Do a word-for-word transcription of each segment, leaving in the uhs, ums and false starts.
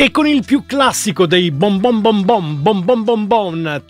E con il più classico dei bom bom bom bom bom bom bom bom,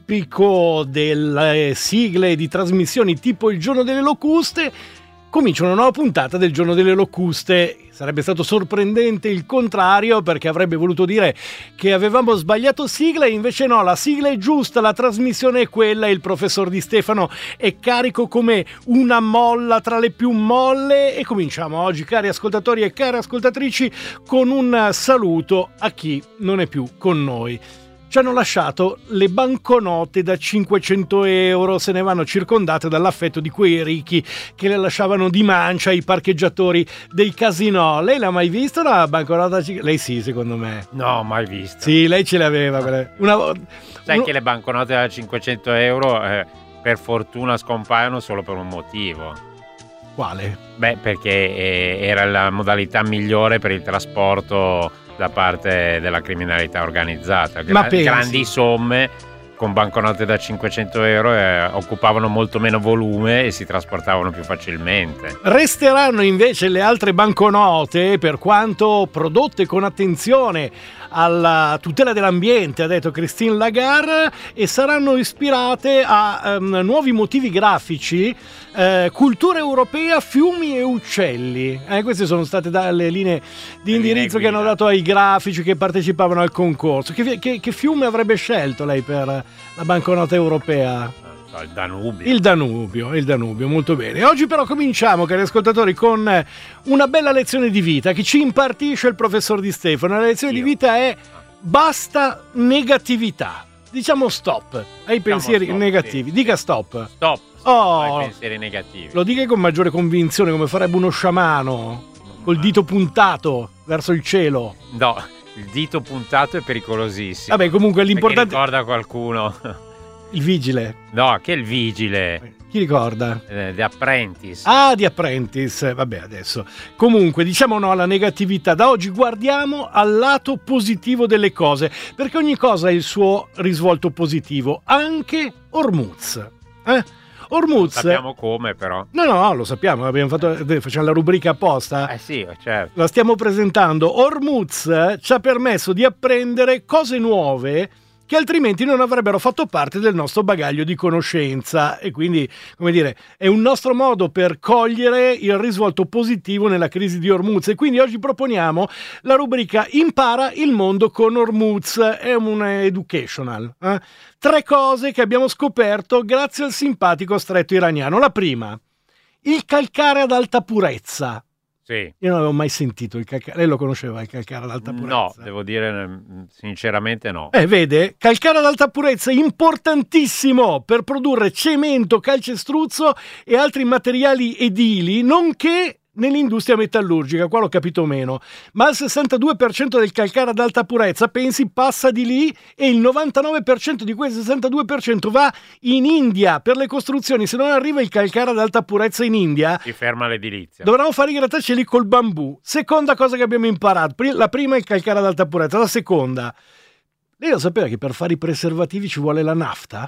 tipico delle sigle di trasmissioni tipo il giorno delle locuste, comincia una nuova puntata del giorno delle locuste. Sarebbe stato sorprendente il contrario, perché avrebbe voluto dire che avevamo sbagliato sigla, e invece no, la sigla è giusta, la trasmissione è quella, il professor Di Stefano è carico come una molla tra le più molle. E cominciamo oggi, cari ascoltatori e care ascoltatrici, con un saluto a chi non è più con noi. Ci hanno lasciato le banconote da cinquecento euro, se ne vanno circondate dall'affetto di quei ricchi che le lasciavano di mancia ai parcheggiatori dei casinò. Lei l'ha mai vista una banconota? Lei sì, secondo me. No, mai vista. Sì, lei ce le aveva. Una... Sai uno... che le banconote da cinquecento euro eh, per fortuna scompaiono solo per un motivo. Quale? Beh, perché eh, era la modalità migliore per il trasporto da parte della criminalità organizzata. Gra- grandi somme con banconote da cinquecento euro eh, occupavano molto meno volume e si trasportavano più facilmente. Resteranno invece le altre banconote, per quanto prodotte con attenzione alla tutela dell'ambiente, ha detto Christine Lagarde, e saranno ispirate a um, nuovi motivi grafici, eh, cultura europea, fiumi e uccelli. Eh, queste sono state le linee di indirizzo che hanno dato ai grafici che partecipavano al concorso. Che, che, che fiume avrebbe scelto lei per la banconota europea? Il Danubio. Il Danubio, il Danubio, molto bene. Oggi però cominciamo, cari ascoltatori, con una bella lezione di vita che ci impartisce il professor Di Stefano. La lezione Io. di vita è basta negatività. Diciamo stop ai diciamo pensieri stop, negativi. Sì. Dica stop. Stop. Oh, ai pensieri negativi. Lo dica con maggiore convinzione, come farebbe uno sciamano, col dito puntato verso il cielo. No, il dito puntato è pericolosissimo. Vabbè, comunque l'importante... Perché ricorda qualcuno... Il vigile. No, che è il vigile? Chi ricorda? Eh, The Apprentice. Ah, The Apprentice. Vabbè, adesso. Comunque, diciamo no alla negatività. Da oggi guardiamo al lato positivo delle cose, perché ogni cosa ha il suo risvolto positivo, anche Hormuz. Eh? Hormuz. Non sappiamo come, però. No, no, lo sappiamo, abbiamo fatto, facciamo la rubrica apposta. Eh sì, certo. La stiamo presentando. Hormuz ci ha permesso di apprendere cose nuove che altrimenti non avrebbero fatto parte del nostro bagaglio di conoscenza, e quindi, come dire, è un nostro modo per cogliere il risvolto positivo nella crisi di Hormuz. E quindi oggi proponiamo la rubrica Impara il mondo con Hormuz. È un educational. Eh? Tre cose che abbiamo scoperto grazie al simpatico stretto iraniano. La prima, il calcare ad alta purezza. Sì. Io non avevo mai sentito il calcare. Lei lo conosceva il calcare ad alta purezza? No, devo dire sinceramente no. Eh, vede, calcare ad alta purezza è importantissimo per produrre cemento, calcestruzzo e altri materiali edili, nonché nell'industria metallurgica. Qua l'ho capito meno, ma il sessantadue per cento del calcare ad alta purezza, pensi, passa di lì, e il novantanove per cento di quel sessantadue per cento va in India per le costruzioni. Se non arriva il calcare ad alta purezza in India, si ferma l'edilizia. Dovremmo fare i grattacieli col bambù. Seconda cosa che abbiamo imparato, la prima è il calcare ad alta purezza, la seconda, lei lo sapeva che per fare i preservativi ci vuole la nafta?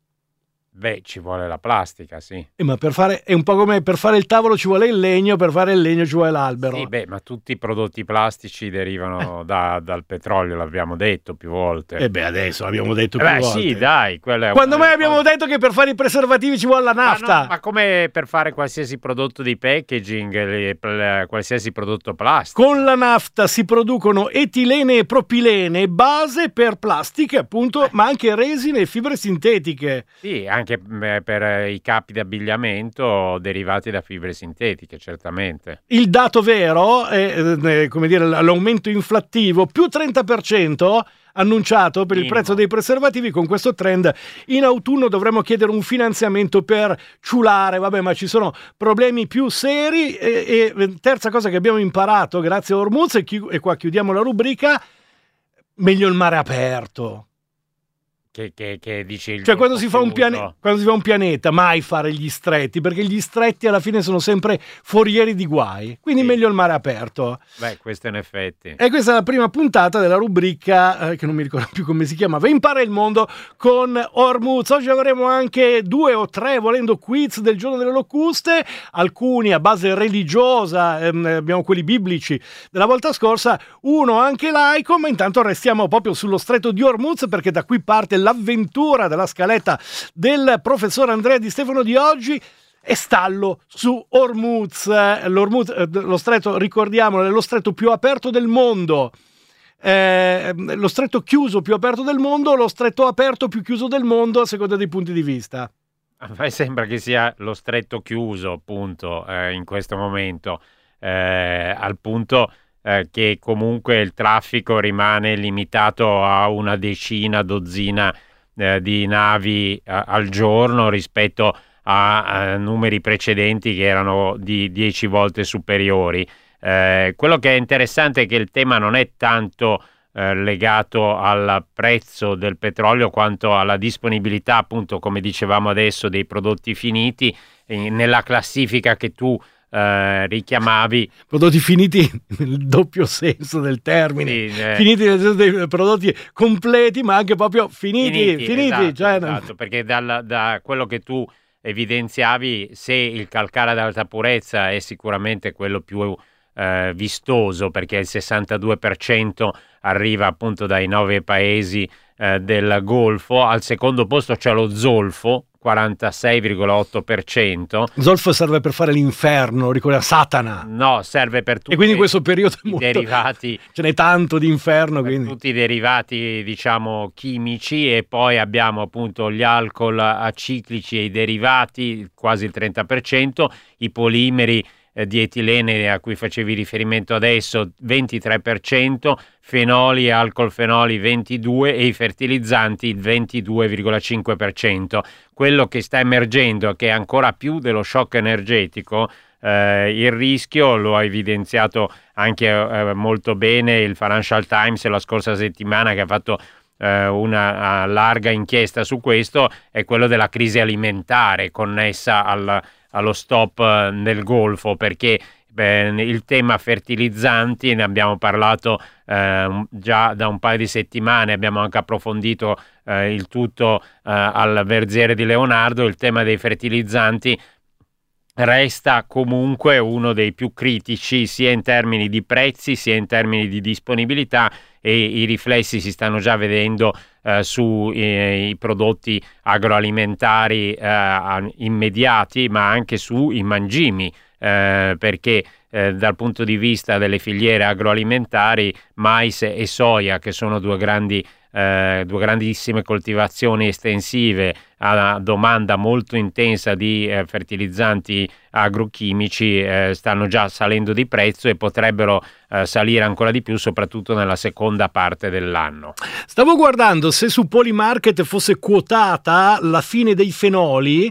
Beh, ci vuole la plastica, sì. Eh, ma per fare, è un po' come per fare il tavolo ci vuole il legno, per fare il legno ci vuole l'albero. Sì, beh, ma tutti i prodotti plastici derivano eh. da, dal petrolio, l'abbiamo detto più volte. E beh, adesso l'abbiamo detto eh più beh, volte. Sì, dai. Quella è Quando mai abbiamo cose... detto che per fare i preservativi ci vuole la nafta? Ma, no, ma come per fare qualsiasi prodotto di packaging, le, le, qualsiasi prodotto plastico. Con la nafta si producono etilene e propilene, base per plastiche, appunto, eh. ma anche resine e fibre sintetiche. Sì, anche per i capi di abbigliamento derivati da fibre sintetiche, certamente. Il dato vero è, è come dire, l'aumento inflattivo, più trenta per cento annunciato per il prezzo dei preservativi. Con questo trend in autunno dovremmo chiedere un finanziamento per ciulare, vabbè, ma ci sono problemi più seri. E, e terza cosa che abbiamo imparato grazie a Hormuz, e, chi, e qua chiudiamo la rubrica, meglio il mare aperto. Che, che, che dici il cioè quando si, fa un piane- quando si fa un pianeta mai fare gli stretti, perché gli stretti alla fine sono sempre forieri di guai, quindi sì. Meglio il mare aperto. Beh, questo in effetti. E questa è la prima puntata della rubrica eh, che non mi ricordo più come si chiamava, Impara il mondo con Hormuz. Oggi avremo anche due o tre, volendo, quiz del giorno delle locuste, alcuni a base religiosa, ehm, abbiamo quelli biblici della volta scorsa, uno anche laico, ma intanto restiamo proprio sullo stretto di Hormuz, perché da qui parte l'avventura della scaletta del professor Andrea Di Stefano di oggi. E stallo su Hormuz, L'Hormuz, lo stretto, ricordiamolo, è lo stretto più aperto del mondo, eh, lo stretto chiuso più aperto del mondo, lo stretto aperto più chiuso del mondo, a seconda dei punti di vista. A me sembra che sia lo stretto chiuso, appunto, eh, in questo momento, eh, al punto eh, che comunque il traffico rimane limitato a una decina, dozzina eh, di navi eh, al giorno rispetto a, a numeri precedenti che erano di dieci volte superiori. Eh, quello che è interessante è che il tema non è tanto eh, legato al prezzo del petrolio quanto alla disponibilità, appunto, come dicevamo adesso, dei prodotti finiti. Eh, nella classifica che tu Uh, richiamavi, prodotti finiti nel doppio senso del termine, sì, eh. finiti nel senso dei prodotti completi, ma anche proprio finiti, finiti, finiti esatto, cioè... esatto, perché dal, da quello che tu evidenziavi, se il calcare ad alta purezza è sicuramente quello più eh, vistoso, perché il sessantadue per cento arriva appunto dai nove paesi eh, del Golfo, al secondo posto c'è lo zolfo, quarantasei virgola otto per cento. Zolfo serve per fare l'inferno, ricorda Satana. No, serve per tutti. E quindi in questo periodo è i molto... derivati. Ce n'è tanto di inferno, per quindi. Tutti i derivati, diciamo, chimici, e poi abbiamo appunto gli alcol aciclici e i derivati, quasi il trenta per cento, i polimeri eh, di etilene a cui facevi riferimento adesso, ventitré per cento, fenoli e alcolfenoli ventidue per cento e i fertilizzanti il ventidue virgola cinque per cento. Quello che sta emergendo è che ancora più dello shock energetico, eh, il rischio lo ha evidenziato anche eh, molto bene il Financial Times la scorsa settimana, che ha fatto eh, una larga inchiesta su questo, è quello della crisi alimentare connessa al, allo stop nel Golfo, perché beh, il tema fertilizzanti ne abbiamo parlato eh, già da un paio di settimane, abbiamo anche approfondito eh, il tutto eh, al Verziere di Leonardo. Il tema dei fertilizzanti resta comunque uno dei più critici, sia in termini di prezzi sia in termini di disponibilità, e i riflessi si stanno già vedendo eh, sui eh, prodotti agroalimentari eh, immediati, ma anche sui mangimi, eh, perché eh, dal punto di vista delle filiere agroalimentari, mais e soia, che sono due grandi Eh, due grandissime coltivazioni estensive a domanda molto intensa di eh, fertilizzanti agrochimici, eh, stanno già salendo di prezzo e potrebbero eh, salire ancora di più, soprattutto nella seconda parte dell'anno. Stavo guardando se su Polymarket fosse quotata la fine dei fenoli,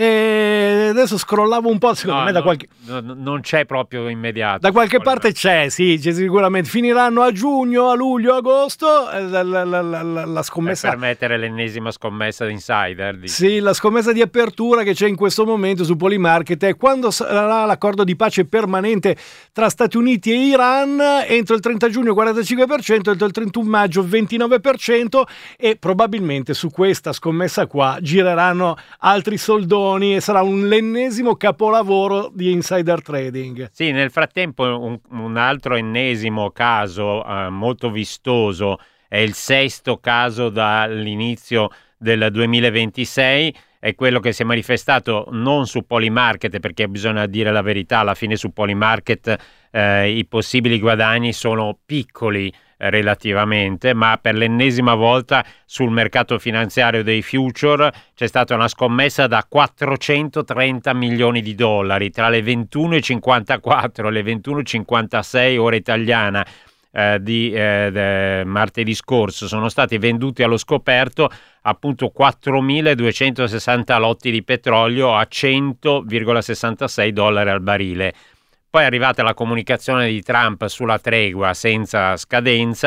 e adesso scrollavo un po', secondo no, me da no, qualche... no, non c'è proprio immediato. Da qualche parte c'è, sì, c'è sicuramente. Finiranno a giugno, a luglio, agosto, eh, la, la, la, la, la scommessa... Per permettere l'ennesima scommessa di insider. Di... Sì, la scommessa di apertura che c'è in questo momento su Polymarket è: quando sarà l'accordo di pace permanente tra Stati Uniti e Iran, entro il trenta giugno quarantacinque per cento, entro il trentuno maggio ventinove per cento, e probabilmente su questa scommessa qua gireranno altri soldoni e sarà un l'ennesimo capolavoro di insider trading. Sì, nel frattempo un, un altro ennesimo caso eh, molto vistoso è il sesto caso dall'inizio del duemilaventisei, è quello che si è manifestato non su Polymarket, perché bisogna dire la verità, alla fine su Polymarket eh, i possibili guadagni sono piccoli eh, relativamente, ma per l'ennesima volta sul mercato finanziario dei future c'è stata una scommessa da quattrocentotrenta milioni di dollari tra le ventuno e cinquantaquattro e le ventuno e cinquantasei ora italiana Eh, di eh, martedì scorso. Sono stati venduti allo scoperto appunto quattromiladuecentosessanta lotti di petrolio a cento virgola sessantasei dollari al barile. Poi è arrivata la comunicazione di Trump sulla tregua senza scadenza,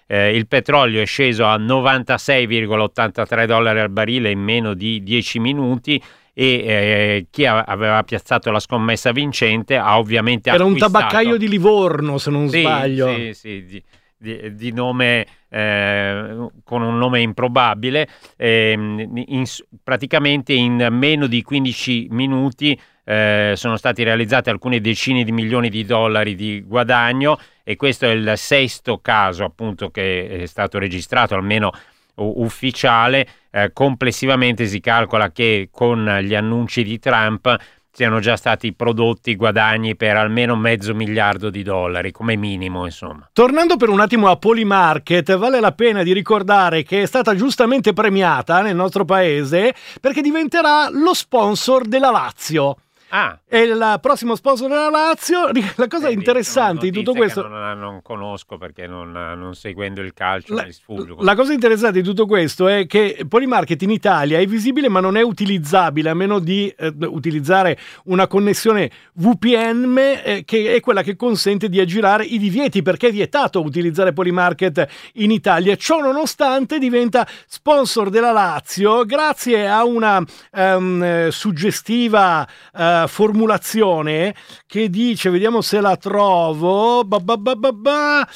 Eh, il petrolio è sceso a novantasei virgola ottantatré dollari al barile in meno di dieci minuti e eh, chi a- aveva piazzato la scommessa vincente ha ovviamente Era acquistato... un tabaccaio di Livorno, se non sì, sbaglio. Sì, sì, di, di, di nome, eh, con un nome improbabile. Eh, in, praticamente in meno di quindici minuti eh, sono stati realizzati alcune decine di milioni di dollari di guadagno, e questo è il sesto caso appunto che è stato registrato, almeno ufficiale. Eh, complessivamente si calcola che con gli annunci di Trump siano già stati prodotti guadagni per almeno mezzo miliardo di dollari, come minimo, insomma. Tornando per un attimo a Polymarket, vale la pena di ricordare che è stata giustamente premiata nel nostro paese perché diventerà lo sponsor della Lazio. Ah. È il prossimo sponsor della Lazio. La cosa eh, interessante di tutto questo, non, non conosco perché non, non seguendo il calcio la, mi sfuggo. La cosa interessante di tutto questo è che Polymarket in Italia è visibile ma non è utilizzabile, a meno di eh, utilizzare una connessione V P N eh, che è quella che consente di aggirare i divieti, perché è vietato utilizzare Polymarket in Italia. Ciò nonostante diventa sponsor della Lazio grazie a una um, suggestiva uh, formulazione che dice, vediamo se la trovo, ba ba ba ba ba,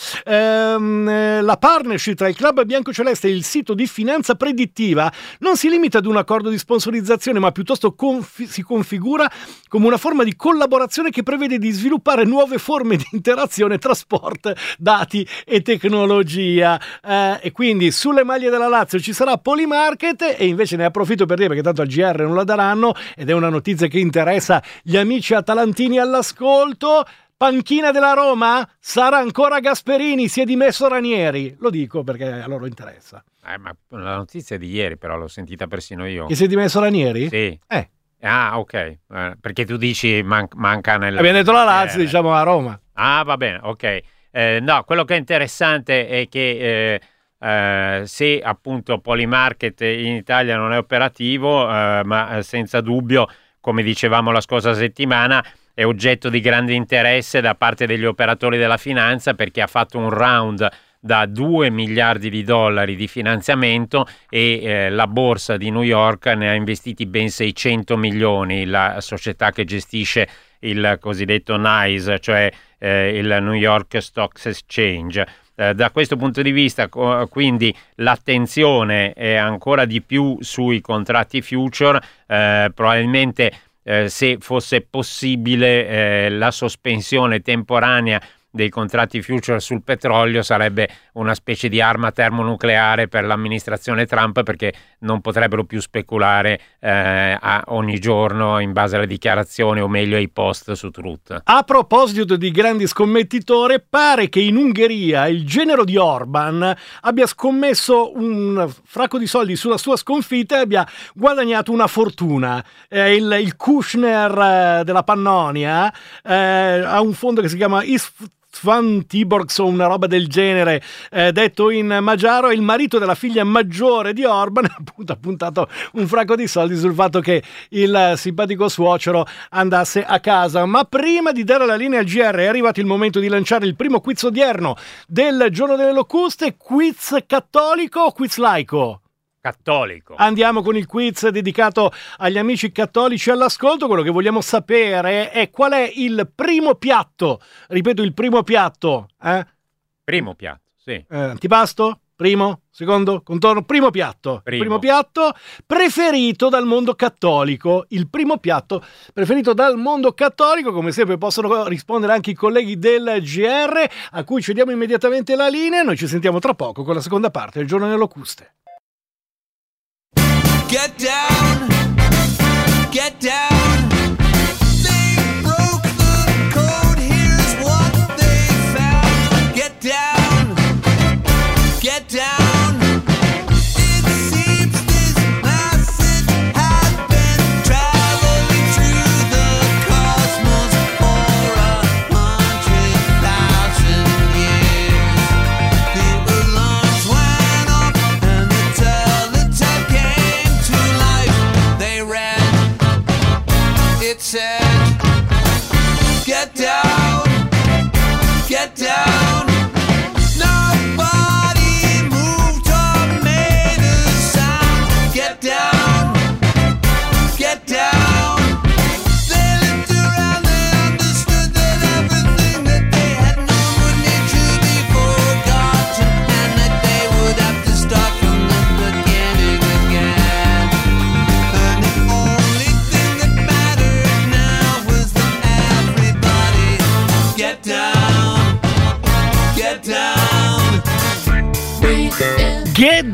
ehm, la partnership tra il club biancoceleste e il sito di finanza predittiva non si limita ad un accordo di sponsorizzazione, ma piuttosto confi- si configura come una forma di collaborazione che prevede di sviluppare nuove forme di interazione tra sport, dati e tecnologia. Eh, e quindi sulle maglie della Lazio ci sarà Polymarket, e invece ne approfitto per dire, perché tanto al G R non la daranno ed è una notizia che interessa gli amici atalantini all'ascolto: panchina della Roma sarà ancora Gasperini, si è dimesso Ranieri. Lo dico perché a loro interessa. Eh, ma la notizia è di ieri, però l'ho sentita persino io. Che si è dimesso Ranieri? Sì. Eh. Ah, ok. Eh, perché tu dici man- manca nel... Abbiamo detto la Lazio, eh. diciamo a Roma. Ah, va bene, ok. Eh, no, quello che è interessante è che eh, eh, se appunto Polymarket in Italia non è operativo, eh, ma senza dubbio, come dicevamo la scorsa settimana, è oggetto di grande interesse da parte degli operatori della finanza, perché ha fatto un round da due miliardi di dollari di finanziamento e eh, la borsa di New York ne ha investiti ben seicento milioni, la società che gestisce il cosiddetto NYSE, cioè eh, il New York Stock Exchange. Eh, da questo punto di vista, co- quindi l'attenzione è ancora di più sui contratti future. Eh, probabilmente eh, se fosse possibile eh, la sospensione temporanea dei contratti future sul petrolio sarebbe una specie di arma termonucleare per l'amministrazione Trump, perché non potrebbero più speculare eh, a ogni giorno in base alle dichiarazioni, o meglio ai post su Truth. A proposito di grandi scommettitori, pare che in Ungheria il genero di Orban abbia scommesso un fracco di soldi sulla sua sconfitta e abbia guadagnato una fortuna. Eh, il, il Kushner eh, della Pannonia eh, ha un fondo che si chiama Isf Van Tiborgs o una roba del genere, eh, detto in magiaro, è il marito della figlia maggiore di Orban. Appunto ha puntato un fracco di soldi sul fatto che il simpatico suocero andasse a casa. Ma prima di dare la linea al G R è arrivato il momento di lanciare il primo quiz odierno del Giorno delle Locuste. Quiz cattolico o quiz laico? Cattolico. Andiamo con il quiz dedicato agli amici cattolici all'ascolto. Quello che vogliamo sapere è qual è il primo piatto, ripeto il primo piatto, eh? Primo piatto, sì. Eh, antipasto? Primo? Secondo? Contorno? Primo piatto. Primo. Primo piatto preferito dal mondo cattolico. Il primo piatto preferito dal mondo cattolico. Come sempre possono rispondere anche i colleghi del G R, a cui cediamo immediatamente la linea. Noi ci sentiamo tra poco con la seconda parte del Giorno delle Locuste. Get down, get down. They broke the code, here's what they found. Get down, get down. It seems this message had been traveling through the cosmos for a hundred thousand years. The alarms went off and the teletype came to life. They read, it said, get down, get down. Nobody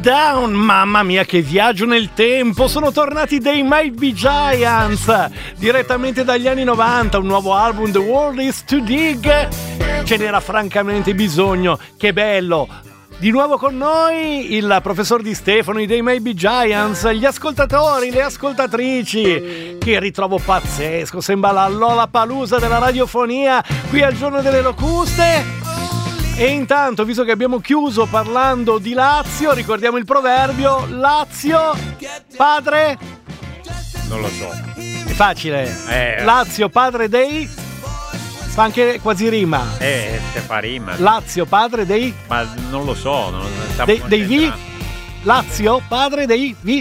Down, mamma mia che viaggio nel tempo, sono tornati dei Might Be Giants direttamente dagli anni novanta, un nuovo album, The World Is Too Dig, ce n'era francamente bisogno, che bello. Di nuovo con noi il professor Di Stefano dei Might Be Giants, gli ascoltatori, le ascoltatrici, che ritrovo pazzesco, sembra la Lollapalooza della radiofonia qui al Giorno delle Locuste. E intanto, visto che abbiamo chiuso parlando di Lazio, ricordiamo il proverbio: Lazio, padre? Non lo so. È facile. Eh. Lazio, padre dei? Fa anche quasi rima. Eh, se fa rima. Lazio, padre dei? Ma non lo so. Non, non dei, dei vi? Lazio, padre dei vi?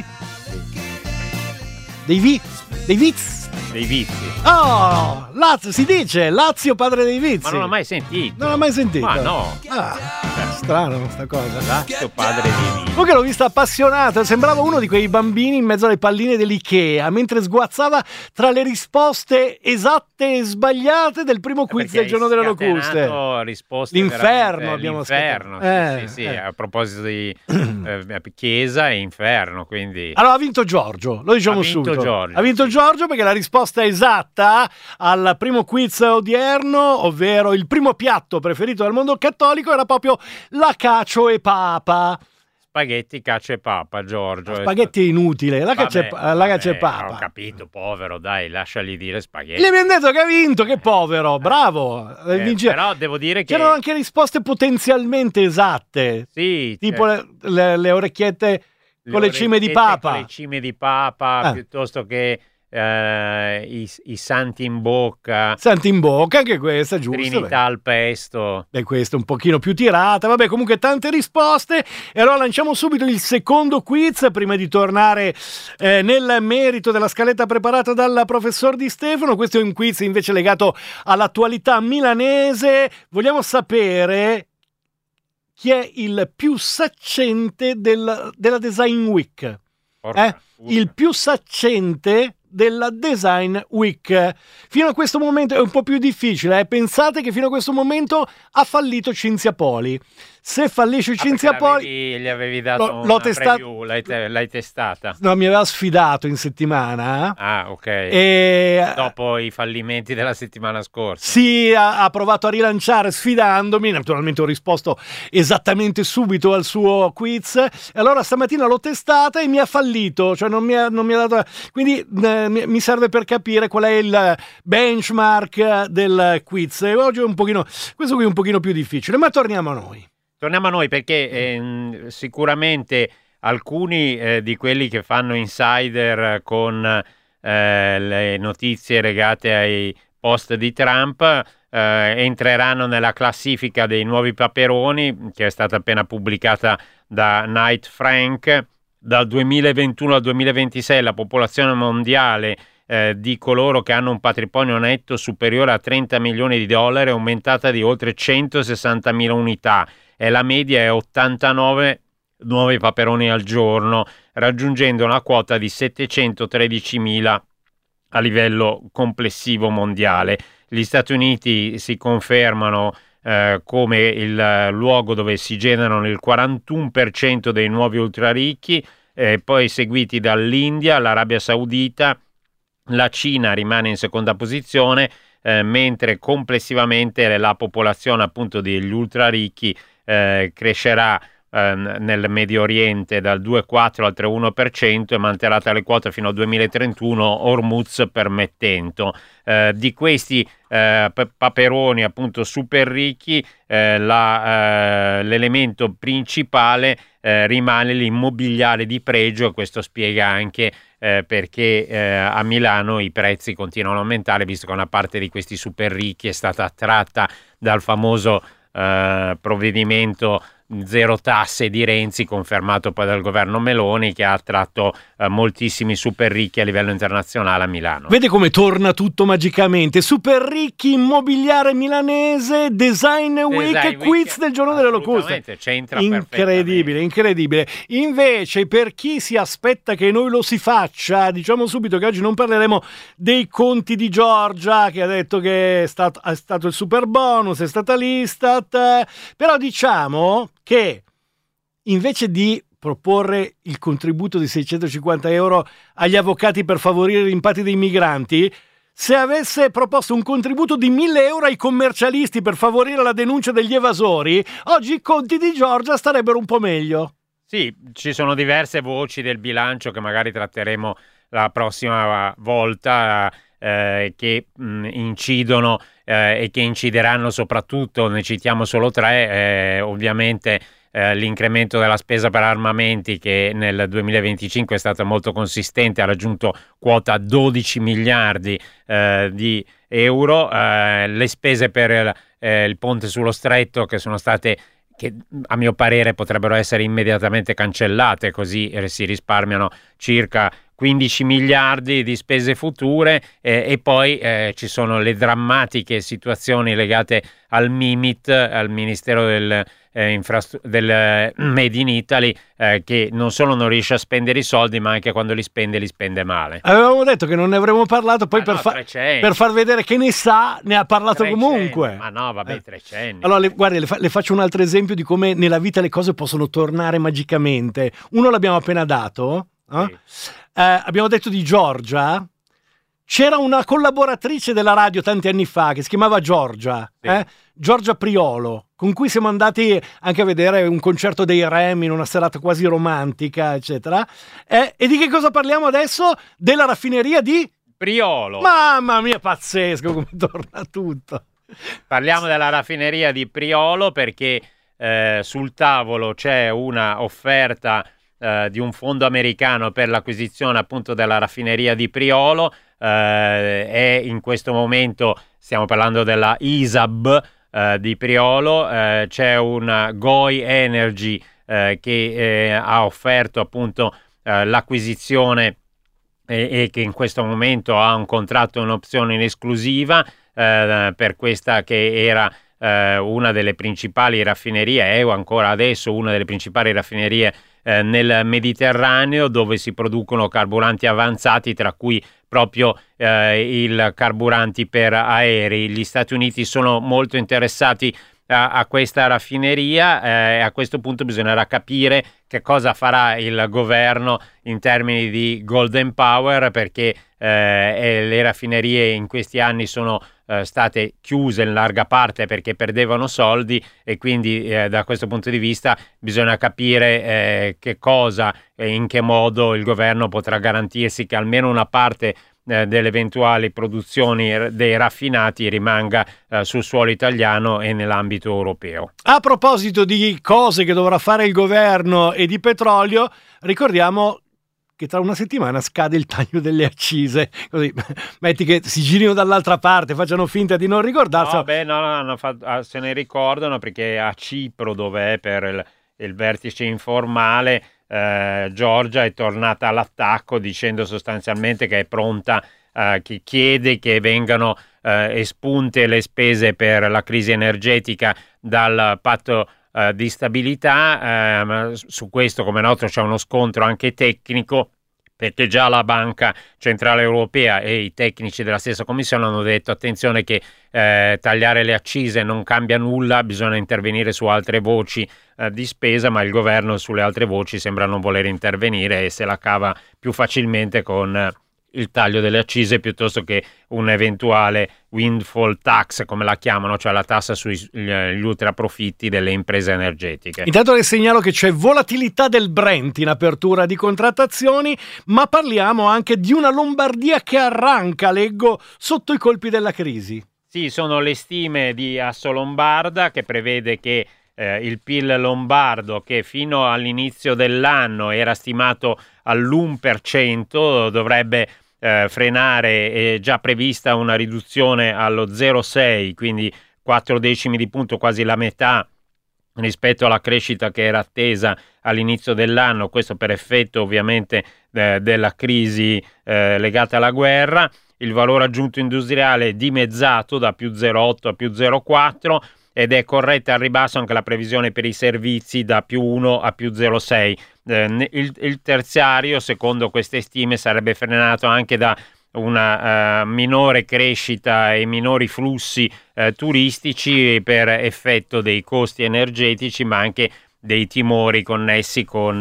Dei vi? Dei viz? Dei vizi. Oh, Lazio, si dice Lazio padre dei vizi. Ma non l'ho mai sentito. Non l'ho mai sentito. Ma no. Ah, strano sta cosa. Lazio padre dei vizi. Comunque l'ho vista appassionata, sembrava uno di quei bambini in mezzo alle palline dell'Ikea, mentre sguazzava tra le risposte esatte e sbagliate del primo quiz del Giorno delle Locuste. Risposte l'inferno abbiamo l'inferno, sì, eh, sì, sì, eh. a proposito di eh, chiesa e inferno, quindi. Allora ha vinto Giorgio, lo diciamo ha vinto subito. Giorgio, ha vinto sì. Giorgio perché la risposta esatta al primo quiz odierno, ovvero il primo piatto preferito del mondo cattolico, era proprio la cacio e papa. Spaghetti, cacio e papa, Giorgio. Spaghetti è inutile, la cacio e vabbè, papa. Ho capito, povero, dai, lasciali dire spaghetti. Gli abbiamo detto che ha vinto, che povero, bravo. Eh, però devo dire che... C'erano anche risposte potenzialmente esatte. Sì. Tipo cioè... le, le, le orecchiette le con le cime di papa. Con le cime di papa, ah. piuttosto che... Uh, i, i santi in bocca, santi in bocca, anche questa giusto. Trinità beh. al pesto. Beh, questa è un pochino più tirata. Vabbè, comunque tante risposte. E allora lanciamo subito il secondo quiz prima di tornare eh, nel merito della scaletta preparata dal professor Di Stefano. Questo è un quiz invece legato all'attualità milanese. Vogliamo sapere chi è il più saccente del, della Design Week. Eh? Il più saccente della Design Week. Fino a questo momento è un po' più difficile, eh? Pensate che fino a questo momento ha fallito Cinzia Poli. Se fallisce ah, Cinzia Poli, gli avevi dato l'ho, una l'ho testa... preview, l'hai, te- l'hai testata. No, mi aveva sfidato in settimana. Ah, ok. E... dopo i fallimenti della settimana scorsa. Sì, ha, ha provato a rilanciare sfidandomi. Naturalmente ho risposto esattamente subito al suo quiz. E allora stamattina l'ho testata e mi ha fallito, cioè non mi ha, non mi ha dato. Quindi eh, mi serve per capire qual è il benchmark del quiz. E oggi è un pochino, questo qui è un pochino più difficile, ma torniamo a noi. Torniamo a noi perché eh, sicuramente alcuni eh, di quelli che fanno insider con eh, le notizie legate ai post di Trump eh, entreranno nella classifica dei nuovi paperoni che è stata appena pubblicata da Knight Frank. Dal duemilaventuno al duemilaventisei la popolazione mondiale eh, di coloro che hanno un patrimonio netto superiore a trenta milioni di dollari è aumentata di oltre centosessantamila unità e la media è ottantanove nuovi paperoni al giorno, raggiungendo una quota di settecentotredicimila a livello complessivo mondiale. Gli Stati Uniti si confermano eh, come il luogo dove si generano il quarantuno per cento dei nuovi ultraricchi, eh, poi seguiti dall'India, l'Arabia Saudita, la Cina rimane in seconda posizione, eh, mentre complessivamente la popolazione appunto degli ultraricchi eh, crescerà nel Medio Oriente dal due virgola quattro al tre virgola uno per cento e manterrà tale quota fino al duemilatrentuno, Hormuz permettendo. Eh, di questi eh, paperoni appunto super ricchi eh, la, eh, l'elemento principale eh, rimane l'immobiliare di pregio. Questo spiega anche eh, perché eh, a Milano i prezzi continuano a aumentare, visto che una parte di questi super ricchi è stata attratta dal famoso eh, provvedimento zero tasse di Renzi, confermato poi dal governo Meloni, che ha attratto eh, moltissimi super ricchi a livello internazionale a Milano. Vede come torna tutto magicamente. Super ricchi, immobiliare milanese, Design Week, Design quiz Week, del Giorno delle Locuste. C'entra incredibile, incredibile. Invece, per chi si aspetta che noi lo si faccia, diciamo subito che oggi non parleremo dei conti di Giorgia, che ha detto che è stato, è stato il super bonus, è stata l'Istat, però diciamo che invece di proporre il contributo di seicentocinquanta euro agli avvocati per favorire i rimpatri dei migranti, se avesse proposto un contributo di mille euro ai commercialisti per favorire la denuncia degli evasori, oggi i conti di Giorgia starebbero un po' meglio. Sì, ci sono diverse voci del bilancio che magari tratteremo la prossima volta, eh, che mh, incidono eh, e che incideranno soprattutto, ne citiamo solo tre, eh, ovviamente eh, l'incremento della spesa per armamenti, che nel duemilaventicinque è stata molto consistente, ha raggiunto quota dodici miliardi eh, di euro, eh, le spese per il, eh, il ponte sullo stretto, che sono state, che a mio parere potrebbero essere immediatamente cancellate, così si risparmiano circa quindici miliardi di spese future, eh, e poi eh, ci sono le drammatiche situazioni legate al MIMIT, al Ministero del, eh, infrastru- del eh, Made in Italy, eh, che non solo non riesce a spendere i soldi, ma anche quando li spende li spende male. Avevamo detto che non ne avremmo parlato, poi ah, per, no, fa- per far vedere che ne sa, ne ha parlato trecenni. comunque. Ma no, vabbè, eh. trecenni. Allora, le, guardi, le, fa- le faccio un altro esempio di come nella vita le cose possono tornare magicamente. Uno l'abbiamo appena dato, eh? Sì. Eh, abbiamo detto di Giorgia. C'era una collaboratrice della radio tanti anni fa che si chiamava Giorgia, sì. eh? Giorgia Priolo, con cui siamo andati anche a vedere un concerto dei Rem in una serata quasi romantica, eccetera. Eh, e di che cosa parliamo adesso? Della raffineria di Priolo. Mamma mia, pazzesco come torna tutto. Parliamo della raffineria di Priolo perché eh, sul tavolo c'è una offerta Uh, di un fondo americano per l'acquisizione appunto della raffineria di Priolo, uh, e in questo momento stiamo parlando della I S A B uh, di Priolo. Uh, c'è una Goi Energy uh, che uh, ha offerto appunto uh, l'acquisizione e, e che in questo momento ha un contratto, un'opzione in esclusiva uh, per questa che era uh, una delle principali raffinerie, è ancora adesso una delle principali raffinerie Eh, nel Mediterraneo, dove si producono carburanti avanzati, tra cui proprio eh, il carburanti per aerei. Gli Stati Uniti sono molto interessati a, a questa raffineria, e eh, a questo punto bisognerà capire che cosa farà il governo in termini di Golden Power, perché eh, le raffinerie in questi anni sono eh, state chiuse in larga parte perché perdevano soldi, e quindi eh, da questo punto di vista bisogna capire eh, che cosa e in che modo il governo potrà garantirsi che almeno una parte eh, delle eventuali produzioni dei raffinati rimanga eh, sul suolo italiano e nell'ambito europeo. A proposito di cose che dovrà fare il governo e di petrolio, ricordiamo che tra una settimana scade il taglio delle accise, così metti che si girino dall'altra parte, facciano finta di non ricordarselo. No, beh, no, no, no fatto, se ne ricordano, perché a Cipro, dove è per il, il vertice informale, eh, Giorgia è tornata all'attacco dicendo sostanzialmente che è pronta, eh, che chiede che vengano eh, espunte le spese per la crisi energetica dal patto Uh, di stabilità. Uh, ma su questo, come noto, c'è uno scontro anche tecnico, perché già la Banca Centrale Europea e i tecnici della stessa Commissione hanno detto attenzione che eh, tagliare le accise non cambia nulla, bisogna intervenire su altre voci eh, di spesa, ma il governo sulle altre voci sembra non voler intervenire e se la cava più facilmente con eh, il taglio delle accise piuttosto che un eventuale windfall tax, come la chiamano, cioè la tassa sugli ultra profitti delle imprese energetiche. Intanto le segnalo che c'è volatilità del Brent in apertura di contrattazioni, ma parliamo anche di una Lombardia che arranca, leggo, sotto i colpi della crisi. Sì, sono le stime di Assolombarda, che prevede che eh, il P I L lombardo, che fino all'inizio dell'anno era stimato all'uno per cento, dovrebbe Eh, frenare, è già prevista una riduzione allo zero virgola sei, quindi quattro decimi di punto, quasi la metà rispetto alla crescita che era attesa all'inizio dell'anno, questo per effetto ovviamente eh, della crisi eh, legata alla guerra. Il valore aggiunto industriale è dimezzato da più zero virgola otto a più zero virgola quattro, ed è corretta al ribasso anche la previsione per i servizi da più uno a più zero virgola sei. Eh, il, il terziario, secondo queste stime, sarebbe frenato anche da una uh, minore crescita e minori flussi uh, turistici per effetto dei costi energetici, ma anche dei timori connessi con uh,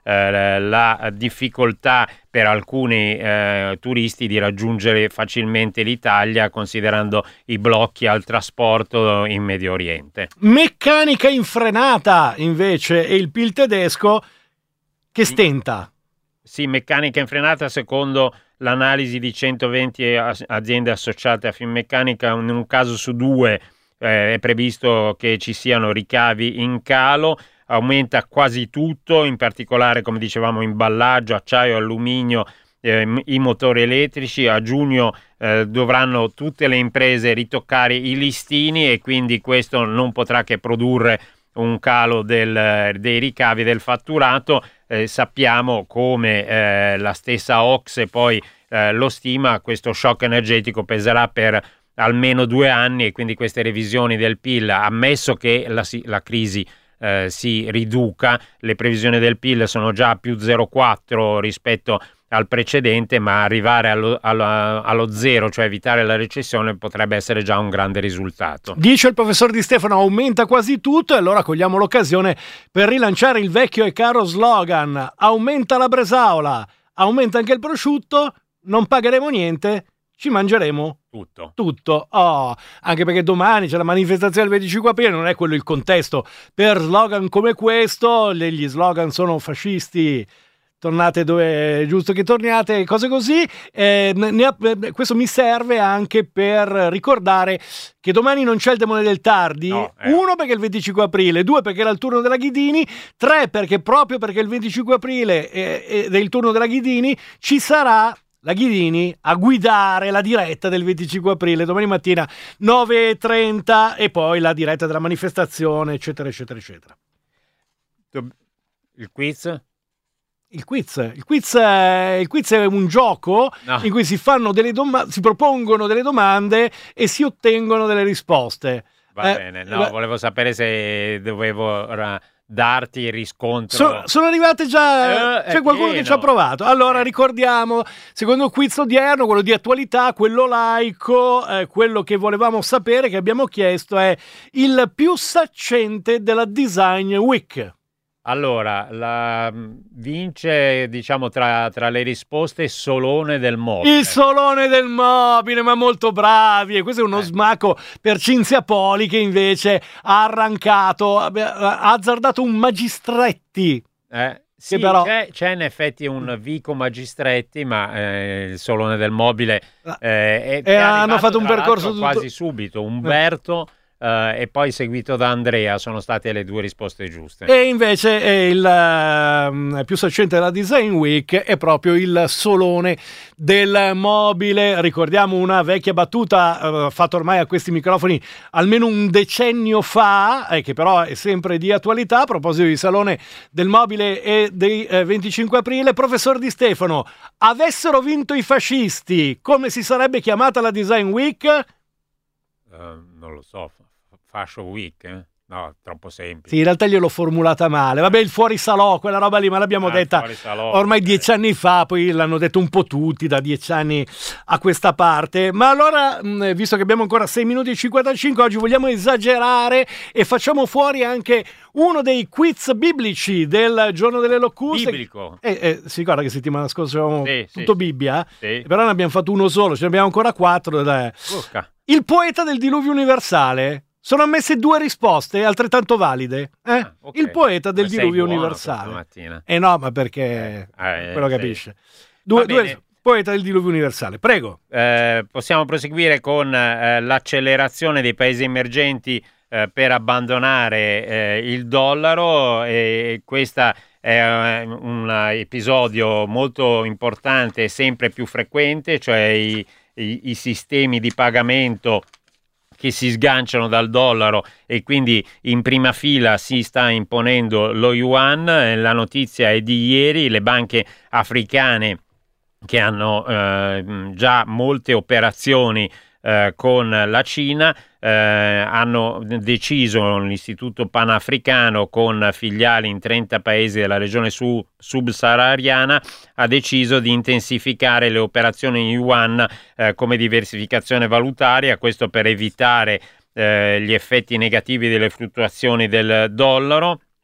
eh, la difficoltà per alcuni eh, turisti di raggiungere facilmente l'Italia, considerando i blocchi al trasporto in Medio Oriente. Meccanica infrenata invece è il P I L tedesco che stenta. Sì, meccanica infrenata secondo l'analisi di centoventi aziende associate a Finmeccanica, in un caso su due eh, è previsto che ci siano ricavi in calo. Aumenta quasi tutto, in particolare, come dicevamo, imballaggio, acciaio, alluminio, eh, i motori elettrici. A giugno eh, dovranno tutte le imprese ritoccare i listini e quindi questo non potrà che produrre un calo del, dei ricavi del fatturato. Eh, sappiamo come eh, la stessa O C S E poi eh, lo stima, questo shock energetico peserà per almeno due anni e quindi queste revisioni del P I L, ammesso che la, la crisi Eh, si riduca, le previsioni del P I L sono già più zero virgola quattro rispetto al precedente, ma arrivare allo, allo, allo zero, cioè evitare la recessione, potrebbe essere già un grande risultato. Dice il professor Di Stefano, aumenta quasi tutto, e allora cogliamo l'occasione per rilanciare il vecchio e caro slogan: aumenta la bresaola, aumenta anche il prosciutto, non pagheremo niente, ci mangeremo tutto. Tutto. Oh, anche perché domani c'è la manifestazione del venticinque aprile, non è quello il contesto per slogan come questo. Gli slogan sono fascisti, tornate dove è giusto che torniate, cose così. Eh, ne ha, questo mi serve anche per ricordare che domani non c'è il demone del tardi. No, eh. Uno, perché è il venticinque aprile, due, perché era il turno della Ghidini, tre, perché proprio perché il venticinque aprile è, ed è il turno della Ghidini, ci sarà la Ghidini a guidare la diretta del venticinque aprile domani mattina nove e trenta, e poi la diretta della manifestazione, eccetera eccetera eccetera. Il quiz? Il quiz, il quiz, è, il quiz è un gioco no. in cui si fanno delle domande, si propongono delle domande e si ottengono delle risposte. Va eh, bene, no, eh, volevo sapere se dovevo ra- darti il riscontro. So, sono arrivate già, eh, c'è qualcuno pieno. Che ci ha provato. Allora ricordiamo, secondo il quiz odierno, quello di attualità, quello laico, eh, quello che volevamo sapere, che abbiamo chiesto, è il più saccente della Design Week. Allora, la vince, diciamo, tra, tra le risposte Solone del Mobile. Il Solone del Mobile, ma molto bravi. E questo è uno eh. smacco per Cinzia Poli, che invece ha arrancato, ha azzardato un Magistretti. Eh. Sì, però... c'è, c'è in effetti un Vico Magistretti, ma eh, il Solone del Mobile eh, è, e è hanno fatto un percorso tutto... quasi subito. Umberto... Uh, e poi seguito da Andrea, sono state le due risposte giuste. E invece è il uh, più saccente della Design Week è proprio il Solone del Mobile. Ricordiamo una vecchia battuta uh, fatta ormai a questi microfoni almeno un decennio fa, eh, che però è sempre di attualità, a proposito di Salone del Mobile e dei eh, venticinque aprile. Professor Di Stefano, avessero vinto i fascisti, come si sarebbe chiamata la Design Week? Uh, non lo so, Fashion Week, eh? No, troppo semplice. Sì, in realtà gliel'ho formulata male. Vabbè, il fuori salò, quella roba lì, ma l'abbiamo ah, detta salò, ormai eh. dieci anni fa, poi l'hanno detto un po' tutti da dieci anni a questa parte. Ma allora, visto che abbiamo ancora sei minuti e cinquantacinque, oggi vogliamo esagerare e facciamo fuori anche uno dei quiz biblici del giorno delle locuste. Biblico. Eh, eh, si ricorda che settimana scorsa avevamo sì, tutto sì, Bibbia? Sì. Però ne abbiamo fatto uno solo, ce ne abbiamo ancora quattro. Dai. Il poeta del diluvio universale. Sono ammesse due risposte altrettanto valide. Eh? Ah, okay. Il poeta del ma diluvio buono universale. Eh no, ma perché eh, quello sì. capisce. Due, due, poeta del diluvio universale, prego. Eh, possiamo proseguire con eh, l'accelerazione dei paesi emergenti eh, per abbandonare eh, il dollaro, e questa è un episodio molto importante e sempre più frequente, cioè i, i, i sistemi di pagamento che si sganciano dal dollaro, e quindi in prima fila si sta imponendo lo yuan. La notizia è di ieri: le banche africane, che hanno eh, già molte operazioni eh, con la Cina, eh, hanno deciso, l'Istituto Panafricano con filiali in trenta paesi della regione su, subsahariana, ha deciso di intensificare le operazioni in yuan eh, come diversificazione valutaria, questo per evitare eh, gli effetti negativi delle fluttuazioni del dollaro.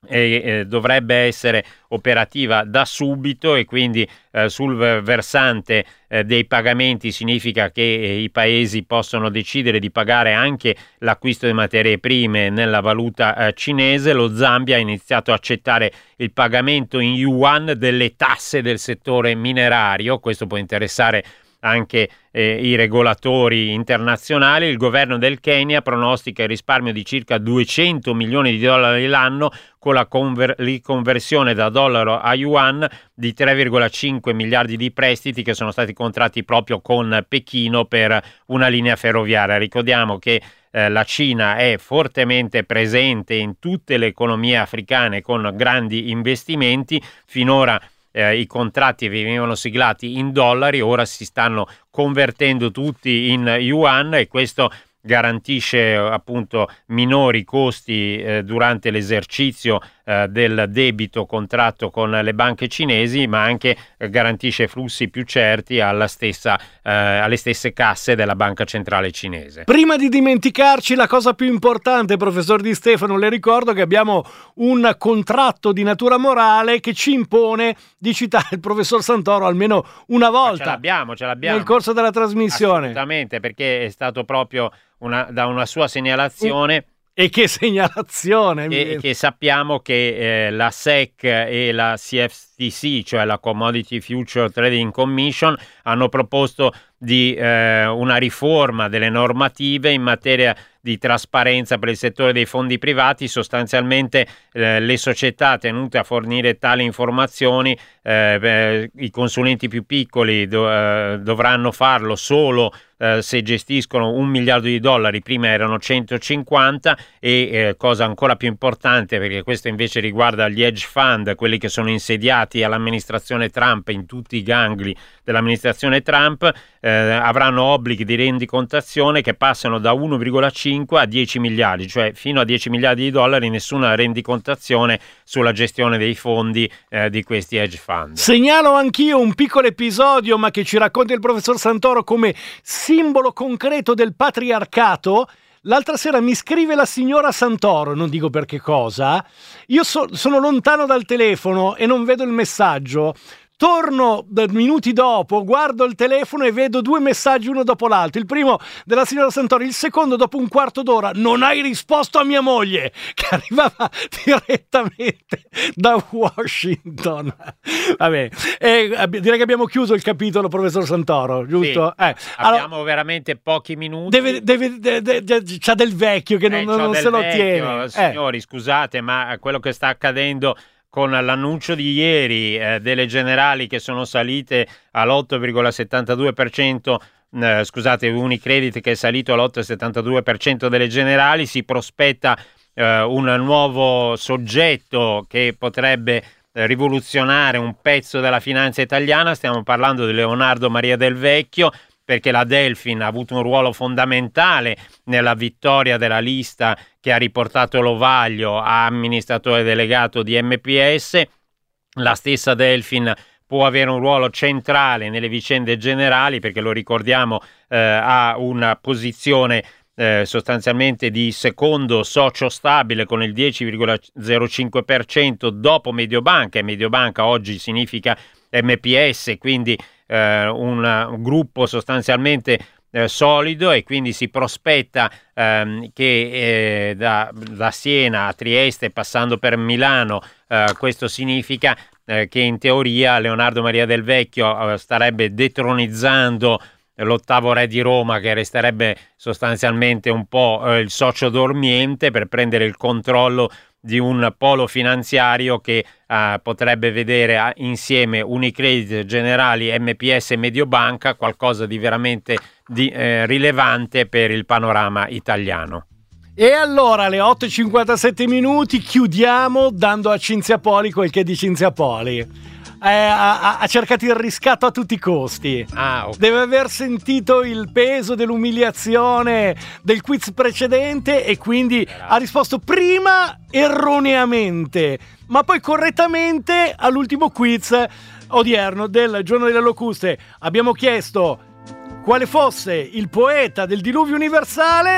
e eh, dovrebbe essere operativa da subito, e quindi eh, sul versante eh, dei pagamenti significa che eh, i paesi possono decidere di pagare anche l'acquisto di materie prime nella valuta eh, cinese. Lo Zambia ha iniziato a accettare il pagamento in yuan delle tasse del settore minerario. Questo può interessare anche eh, i regolatori internazionali. Il governo del Kenya pronostica il risparmio di circa duecento milioni di dollari l'anno con la conver- riconversione da dollaro a yuan di tre virgola cinque miliardi di prestiti che sono stati contratti proprio con Pechino per una linea ferroviaria. Ricordiamo che eh, la Cina è fortemente presente in tutte le economie africane con grandi investimenti. Finora Eh, i contratti venivano siglati in dollari, ora si stanno convertendo tutti in yuan, e questo garantisce appunto minori costi eh, durante l'esercizio eh, del debito contratto con le banche cinesi, ma anche eh, garantisce flussi più certi alla stessa, eh, alle stesse casse della banca centrale cinese. Prima di dimenticarci la cosa più importante, professor Di Stefano, le ricordo che abbiamo un contratto di natura morale che ci impone di citare il professor Santoro almeno una volta. Ma ce l'abbiamo, ce l'abbiamo. Nel corso della trasmissione. Assolutamente, perché è stato proprio una, da una sua segnalazione. E che segnalazione! E che sappiamo che eh, la S E C e la C F T C, cioè la Commodity Future Trading Commission, hanno proposto di eh, una riforma delle normative in materia di trasparenza per il settore dei fondi privati. Sostanzialmente eh, le società tenute a fornire tali informazioni, eh, beh, i consulenti più piccoli do, eh, dovranno farlo solo eh, se gestiscono un miliardo di dollari, prima erano centocinquanta, e eh, cosa ancora più importante, perché questo invece riguarda gli hedge fund, quelli che sono insediati all'amministrazione Trump, in tutti i gangli dell'amministrazione Trump, eh, avranno obblighi di rendicontazione che passano da uno virgola cinque a dieci miliardi, cioè fino a dieci miliardi di dollari nessuna rendicontazione sulla gestione dei fondi eh, di questi hedge fund. Segnalo anch'io un piccolo episodio, ma che ci racconta il professor Santoro come simbolo concreto del patriarcato. L'altra sera mi scrive la signora Santoro, non dico per che cosa, io so- sono lontano dal telefono e non vedo il messaggio. Torno minuti dopo, guardo il telefono e vedo due messaggi uno dopo l'altro. Il primo della signora Santori, il secondo dopo un quarto d'ora: non hai risposto a mia moglie, che arrivava direttamente da Washington. Vabbè, eh, direi che abbiamo chiuso il capitolo, professor Santoro, giusto? Sì, eh, abbiamo allora, veramente pochi minuti. Deve, deve, deve, deve, c'ha del vecchio che eh, non, non se lo vecchio, tiene. Signori, eh. scusate, ma quello che sta accadendo con l'annuncio di ieri eh, delle generali che sono salite all'otto virgola settantadue per cento, eh, scusate, Unicredit che è salito all'otto virgola settantadue per cento delle generali, si prospetta eh, un nuovo soggetto che potrebbe eh, rivoluzionare un pezzo della finanza italiana. Stiamo parlando di Leonardo Maria Del Vecchio, perché la Delfin ha avuto un ruolo fondamentale nella vittoria della lista che ha riportato Lovaglio a amministratore delegato di M P S. La stessa Delfin può avere un ruolo centrale nelle vicende generali, perché lo ricordiamo eh, ha una posizione eh, sostanzialmente di secondo socio stabile con il dieci virgola zero cinque per cento dopo Mediobanca, e Mediobanca oggi significa M P S, quindi eh, un, un gruppo sostanzialmente eh, solido, e quindi si prospetta ehm, che eh, da, da Siena a Trieste, passando per Milano, eh, questo significa eh, che in teoria Leonardo Maria Del Vecchio eh, starebbe detronizzando l'ottavo re di Roma, che resterebbe sostanzialmente un po' eh, il socio dormiente, per prendere il controllo di un polo finanziario che uh, potrebbe vedere uh, insieme Unicredit, Generali, M P S e Mediobanca, qualcosa di veramente di, eh, rilevante per il panorama italiano. E allora alle otto e cinquantasette minuti chiudiamo dando a Cinzia Poli quel che è di Cinzia Poli. Eh, ha, ha cercato il riscatto a tutti i costi. Ah, okay. Deve aver sentito il peso dell'umiliazione del quiz precedente e quindi Però. ha risposto prima erroneamente, ma poi correttamente all'ultimo quiz odierno del Giorno delle Locuste. Abbiamo chiesto quale fosse il poeta del diluvio universale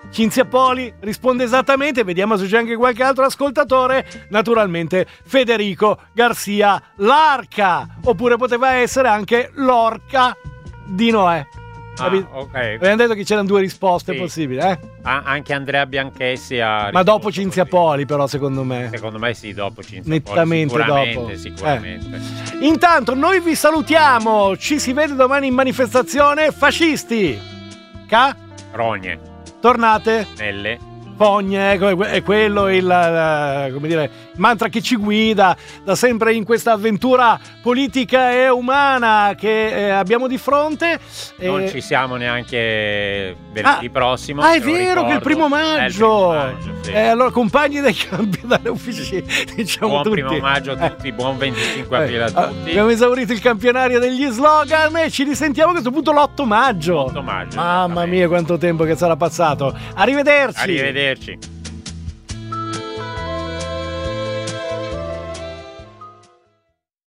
Cinzia Poli risponde esattamente, vediamo se c'è anche qualche altro ascoltatore, naturalmente Federico Garcia Larca, oppure poteva essere anche l'orca di Noè. Ah, ok. Abbiamo detto che c'erano due risposte sì. possibili, eh? Ah, anche Andrea Bianchessi ha ma dopo Cinzia così. Poli, però, secondo me. Secondo me sì, dopo Cinzia Nettamente Poli. Sicuramente, dopo. sicuramente. Eh. Intanto noi vi salutiamo, ci si vede domani in manifestazione. Fascisti. Ca? Rogne. Tornate. Nelle. Fogne, è quello il, come dire, mantra che ci guida da sempre in questa avventura politica e umana che eh, abbiamo di fronte. Non e... ci siamo neanche venerdì ah, prossimo. Ah, è vero che è il primo maggio. È il primo maggio sì. eh, allora, compagni dei campi dalle officine, diciamo buon tutti. primo maggio a tutti, eh. buon venticinque aprile a tutti. Abbiamo esaurito il campionario degli slogan e ci risentiamo a questo punto l'otto maggio. l'otto maggio. Mamma mia, quanto tempo che sarà passato. Arrivederci. Arrivederci.